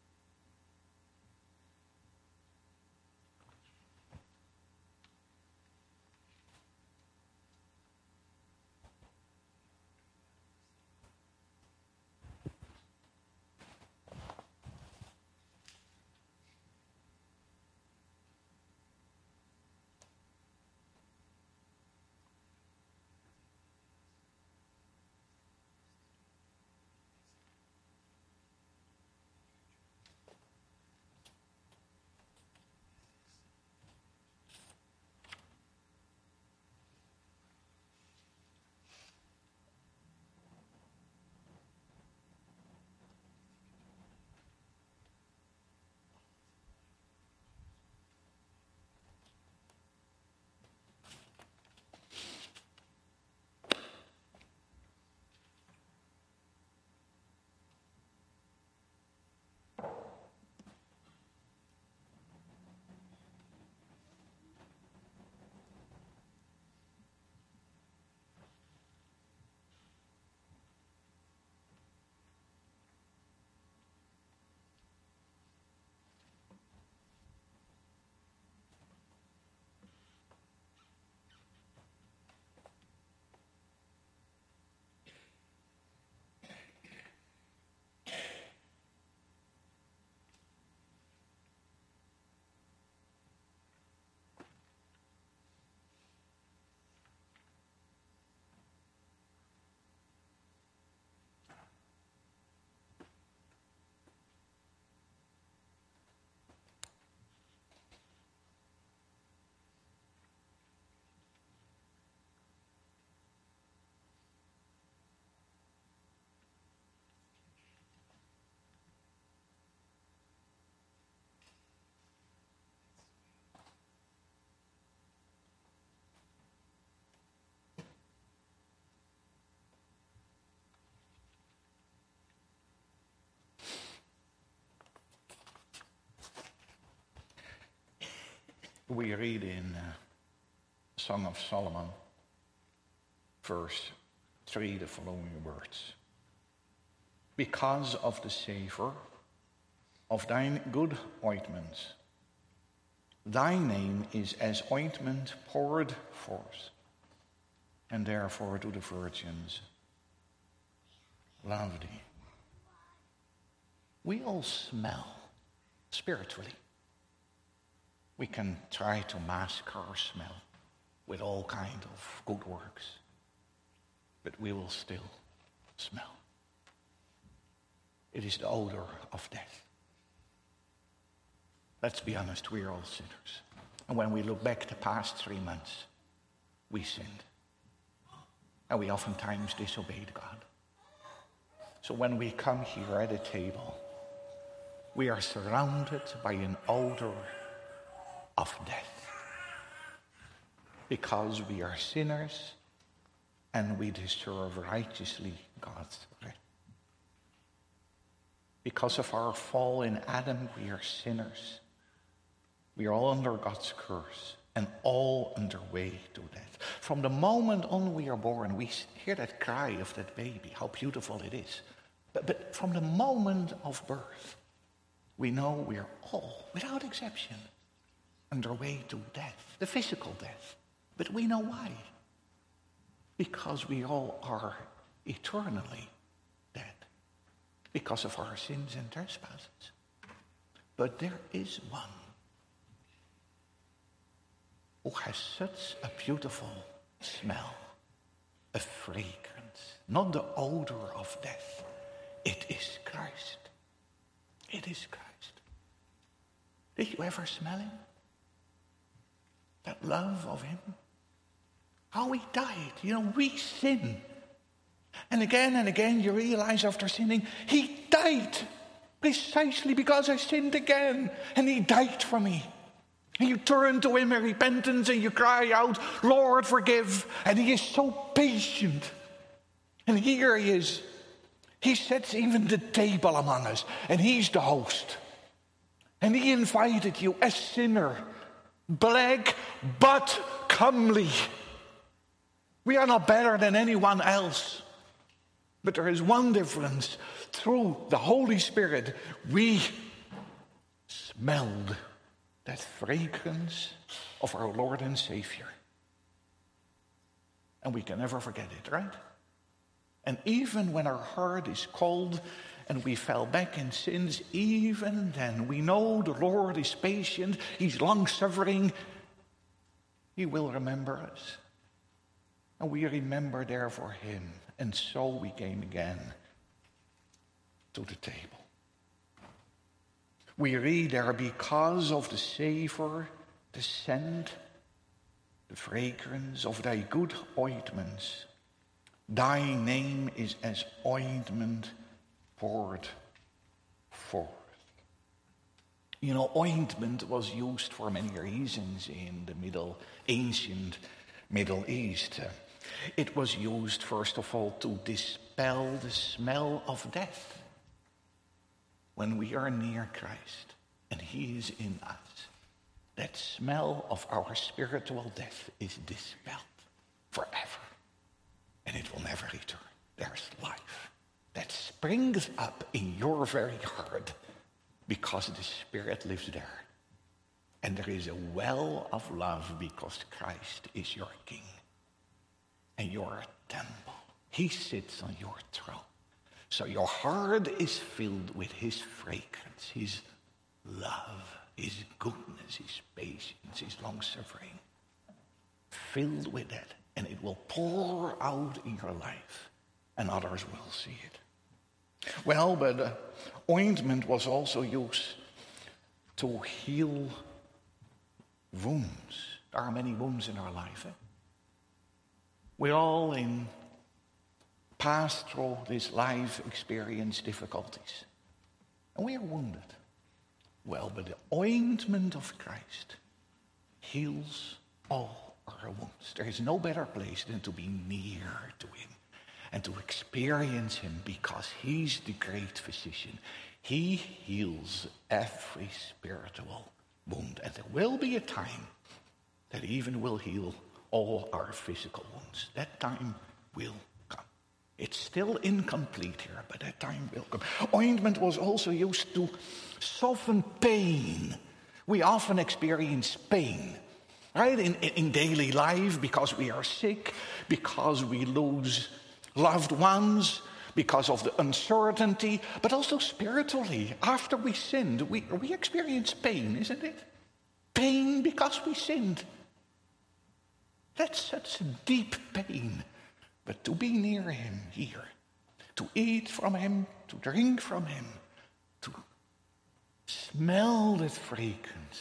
We read in Song of Solomon, verse 3, the following words. Because of the savour of thine good ointments, thy name is as ointment poured forth, and therefore do the virgins love thee. We all smell spiritually. We can try to mask our smell with all kinds of good works, but we will still smell. It is the odor of death. Let's be honest, we are all sinners. And when we look back the past 3 months, we sinned. And we oftentimes disobeyed God. So when we come here at a table, we are surrounded by an odor of death, because we are sinners and we deserve righteously God's wrath. Because of our fall in Adam, we are sinners. We are all under God's curse and all underway to death. From the moment on we are born, we hear that cry of that baby, how beautiful it is. But from the moment of birth, we know we are all, without exception, underway to death, the physical death. But we know why. Because we all are eternally dead, because of our sins and trespasses. But there is one who has such a beautiful smell, a fragrance, not the odor of death. It is Christ. It is Christ. Did you ever smell him? That love of him? How he died. You know, we sin. And again you realize after sinning, he died precisely because I sinned again. And he died for me. And you turn to him in repentance and you cry out, Lord, forgive. And he is so patient. And here he is. He sets even the table among us. And he's the host. And he invited you, a sinner, black but comely. We are not better than anyone else. But there is one difference. through the Holy Spirit, we smelled that fragrance of our Lord and Savior. And we can never forget it, right? And even when our heart is cold and we fell back in sins, even then we know the Lord is patient, He's long-suffering. He will remember us. And we remember therefore Him. And so we came again to the table. We read there, because of the savor, the scent, the fragrance of thy good ointments, thy name is as ointment poured forth. You know, ointment was used for many reasons in the ancient Middle East. It was used, first of all, to dispel the smell of death. When we are near Christ and He is in us, that smell of our spiritual death is dispelled forever. And it will never return. There's life that springs up in your very heart because the Spirit lives there. And there is a well of love because Christ is your King. And you're a temple. He sits on your throne. So your heart is filled with His fragrance, His love, His goodness, His patience, His long-suffering. Filled with that. And it will pour out in your life. And others will see it. Well, but ointment was also used to heal wounds. There are many wounds in our life. We all pass through this life experience difficulties. And we are wounded. Well, but the ointment of Christ heals all our wounds. There is no better place than to be near to Him and to experience Him because He's the great physician. He heals every spiritual wound. And there will be a time that He even will heal all our physical wounds. That time will come. It's still incomplete here, but that time will come. Ointment was also used to soften pain. We often experience pain, right? In daily life, because we are sick, because we lose loved ones, because of the uncertainty, but also spiritually. After we sinned, we experience pain, isn't it? Pain because we sinned. That's such a deep pain. But to be near Him here, to eat from Him, to drink from Him, to smell that fragrance,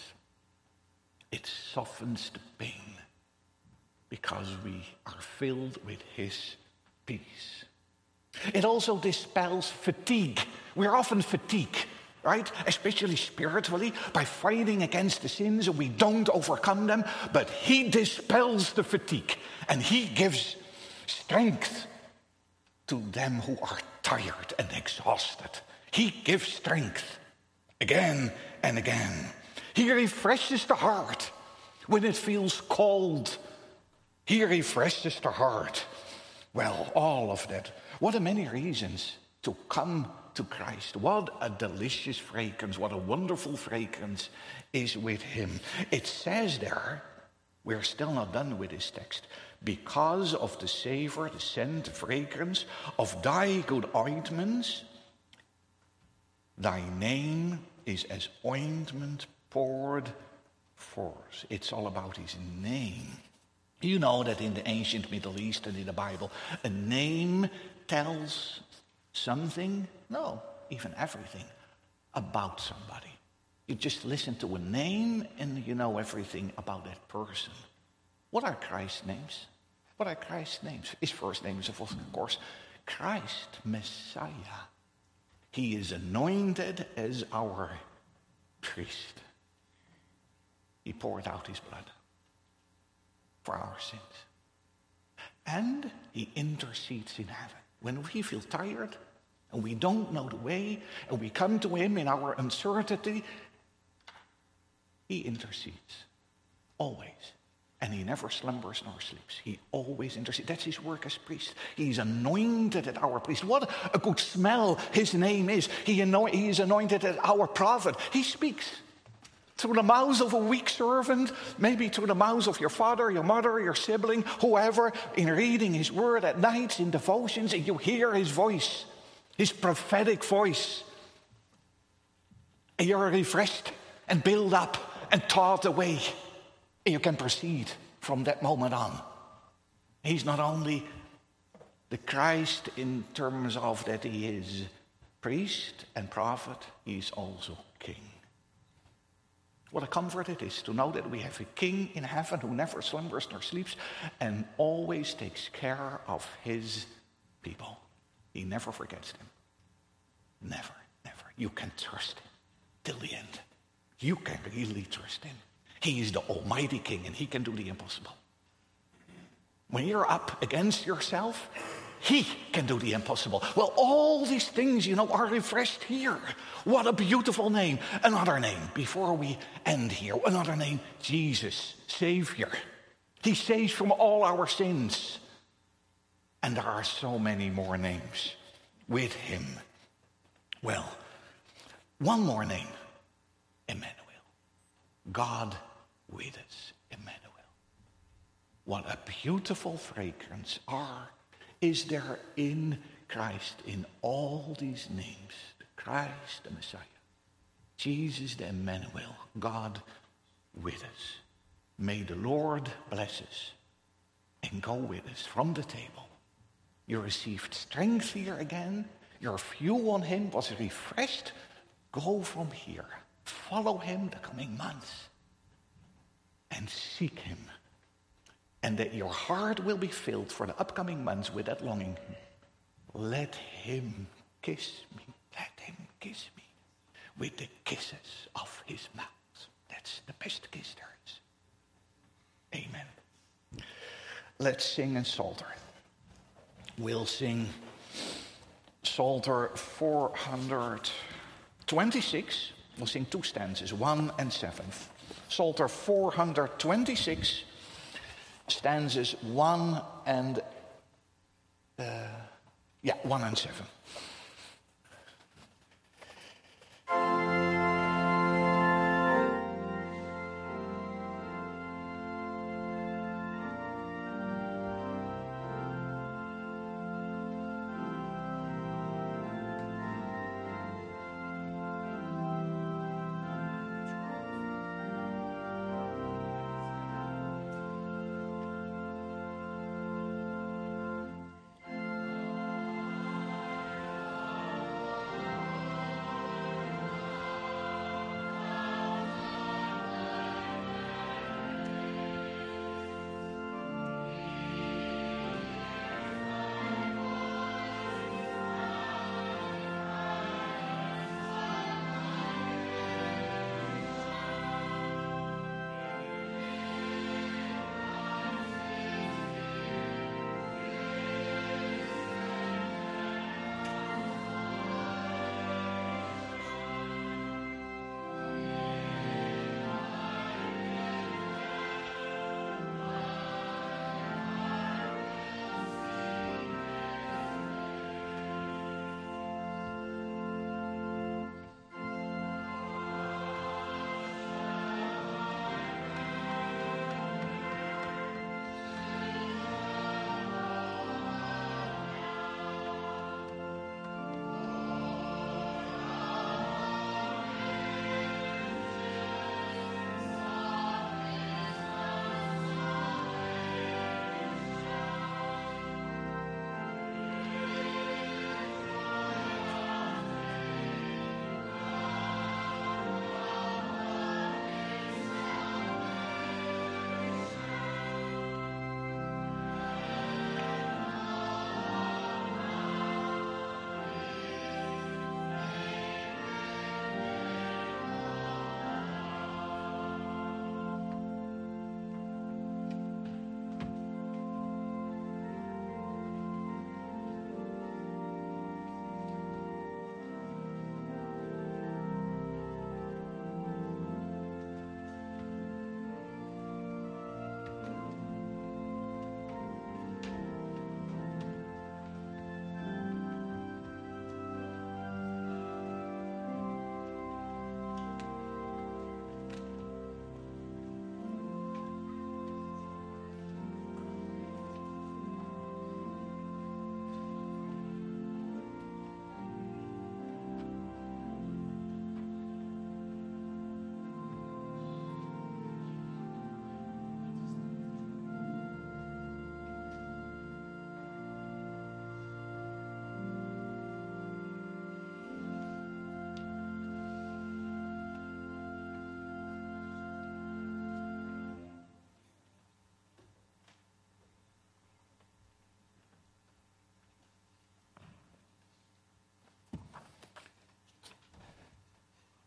it softens the pain because we are filled with His peace. It also dispels fatigue. We're often fatigued, right? Especially spiritually, by fighting against the sins and we don't overcome them. But He dispels the fatigue and He gives strength to them who are tired and exhausted. He gives strength again and again. He refreshes the heart when it feels cold. He refreshes the heart. Well, all of that. What a many reasons to come to Christ. What a delicious fragrance, what a wonderful fragrance is with Him. It says there, we're still not done with this text, because of the savor, the scent, the fragrance of thy good ointments, thy name is as ointment poured forth. It's all about His name. You know that in the ancient Middle East and in the Bible, a name tells something, no, even everything, about somebody. You just listen to a name and you know everything about that person. What are Christ's names? What are Christ's names? His first name is, of course, Christ, Messiah. He is anointed as our priest. He poured out His blood for our sins. And He intercedes in heaven. When we feel tired and we don't know the way and we come to Him in our uncertainty, He intercedes. Always. And he never slumbers nor sleeps. He always intercedes. That's his work as priest. He's anointed as our priest. What a good smell his name is. He is anointed as our prophet. He speaks through the mouths of a weak servant, maybe through the mouths of your father, your mother, your sibling, whoever, in reading his word at night, in devotions, and you hear his voice, his prophetic voice. And you're refreshed and built up and taught away. And you can proceed from that moment on. He's not only the Christ in terms of that he is priest and prophet, he's also king. What a comfort it is to know that we have a king in heaven who never slumbers nor sleeps and always takes care of his people. He never forgets them. Never, never. You can trust him till the end. You can really trust him. He is the Almighty King, and he can do the impossible. When you're up against yourself, he can do the impossible. Well, all these things, are refreshed here. What a beautiful name. Another name, before we end here. Another name, Jesus, Savior. He saves from all our sins. And there are so many more names with him. Well, one more name, Emmanuel. God with us, Emmanuel. What a beautiful fragrance is there in Christ, in all these names. The Christ, the Messiah. Jesus, the Emmanuel. God with us. May the Lord bless us and go with us from the table. You received strength here again. Your view on him was refreshed. Go from here. Follow him the coming months and seek him. And that your heart will be filled for the upcoming months with that longing. Let him kiss me. Let him kiss me with the kisses of his mouth. That's the best kiss there is. Amen. Let's sing in Psalter. We'll sing Psalter 426. We'll sing two stanzas, 1 and 7. Psalter 426, stanzas 1 and 7.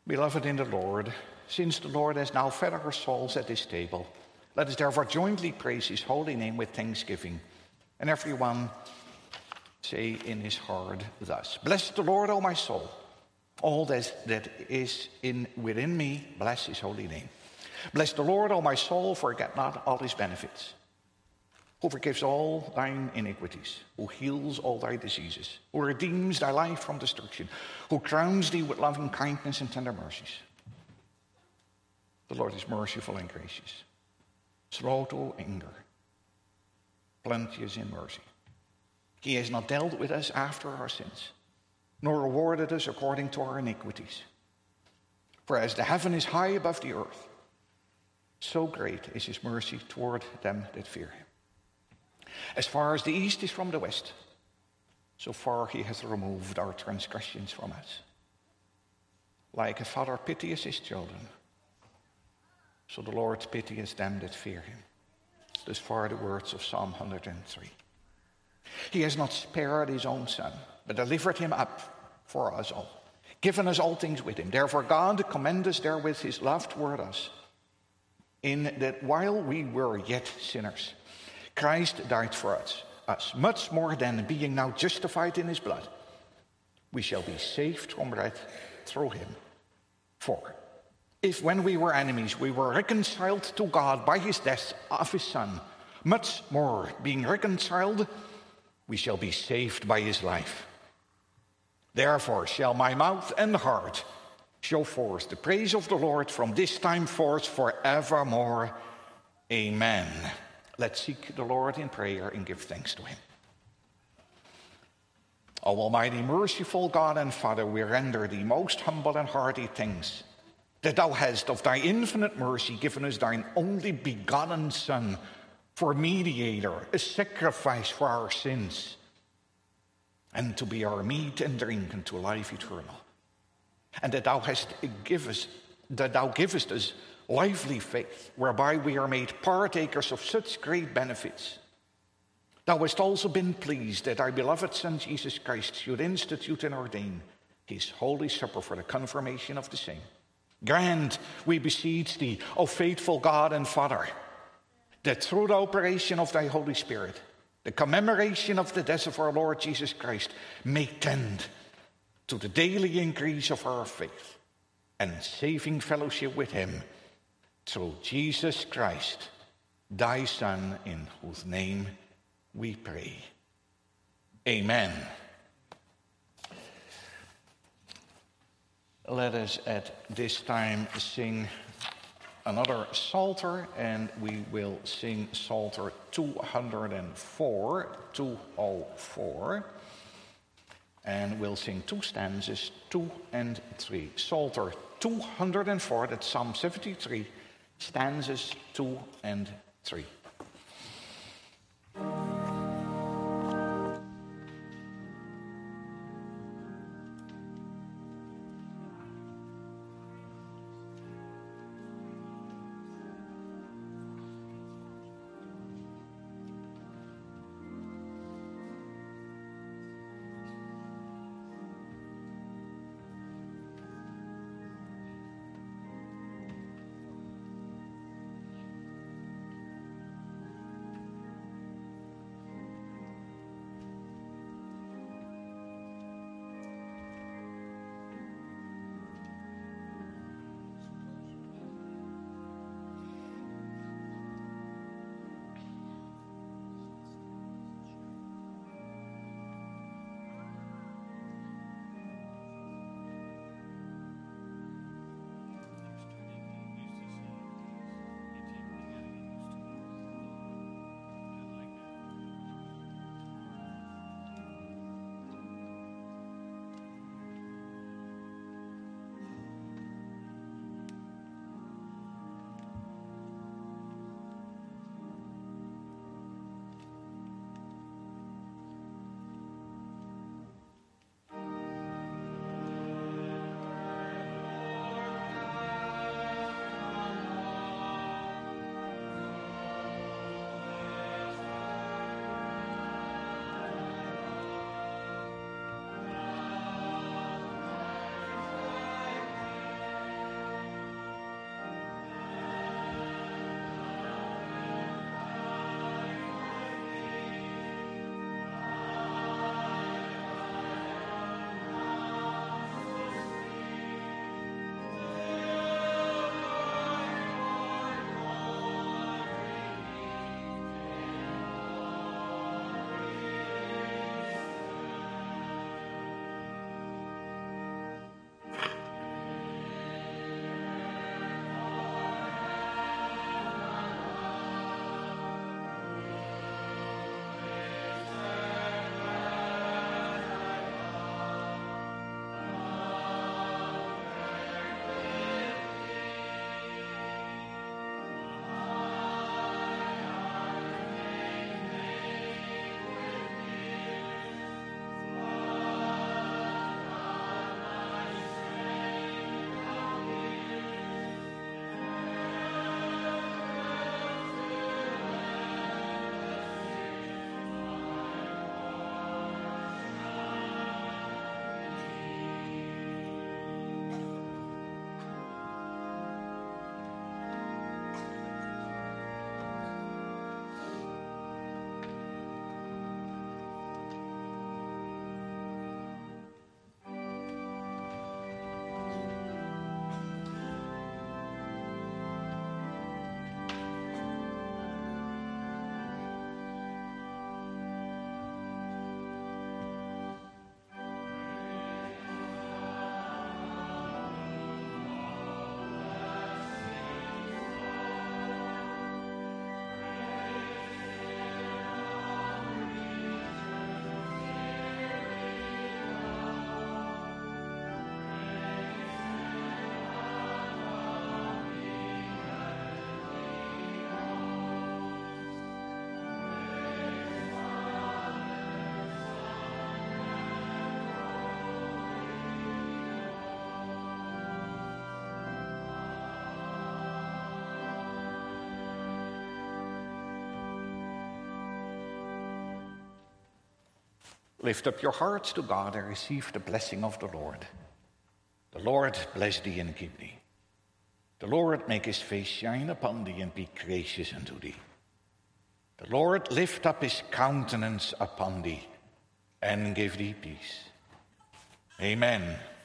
Beloved in the Lord, since the Lord has now fed our souls at this table, let us therefore jointly praise his holy name with thanksgiving. And everyone say in his heart thus: Bless the Lord, O my soul. All that is within me, bless his holy name. Bless the Lord, O my soul, forget not all his benefits. Who forgives all thine iniquities, who heals all thy diseases, who redeems thy life from destruction, who crowns thee with loving kindness and tender mercies. The Lord is merciful and gracious, slow to anger, plenteous in mercy. He has not dealt with us after our sins, nor rewarded us according to our iniquities. For as the heaven is high above the earth, so great is his mercy toward them that fear him. As far as the east is from the west, so far he has removed our transgressions from us. Like a father pitieth his children, so the Lord pitieth them that fear him. Thus far the words of Psalm 103. He has not spared his own son, but delivered him up for us all, given us all things with him. Therefore God commend us therewith his love toward us, in that while we were yet sinners, Christ died for us, much more than being now justified in his blood, we shall be saved from wrath through him. For if when we were enemies, we were reconciled to God by his death of his Son, much more being reconciled, we shall be saved by his life. Therefore shall my mouth and heart show forth the praise of the Lord from this time forth forevermore. Amen. Let's seek the Lord in prayer and give thanks to him. O Almighty, merciful God and Father, we render thee most humble and hearty thanks that thou hast of thy infinite mercy given us thine only begotten Son for mediator, a sacrifice for our sins, and to be our meat and drink unto life eternal. And that thou givest us lively faith, whereby we are made partakers of such great benefits. Thou hast also been pleased that thy beloved Son Jesus Christ should institute and ordain his holy supper for the confirmation of the same. Grant, we beseech thee, O faithful God and Father, that through the operation of thy Holy Spirit, the commemoration of the death of our Lord Jesus Christ may tend to the daily increase of our faith and saving fellowship with him, through Jesus Christ, thy Son, in whose name we pray. Amen. Let us at this time sing another Psalter, and we will sing Psalter 204, 204. And we'll sing two stanzas, 2 and 3. Psalter 204, that's Psalm 73, stanzas 2 and 3. Lift up your hearts to God and receive the blessing of the Lord. The Lord bless thee and keep thee. The Lord make his face shine upon thee and be gracious unto thee. The Lord lift up his countenance upon thee and give thee peace. Amen.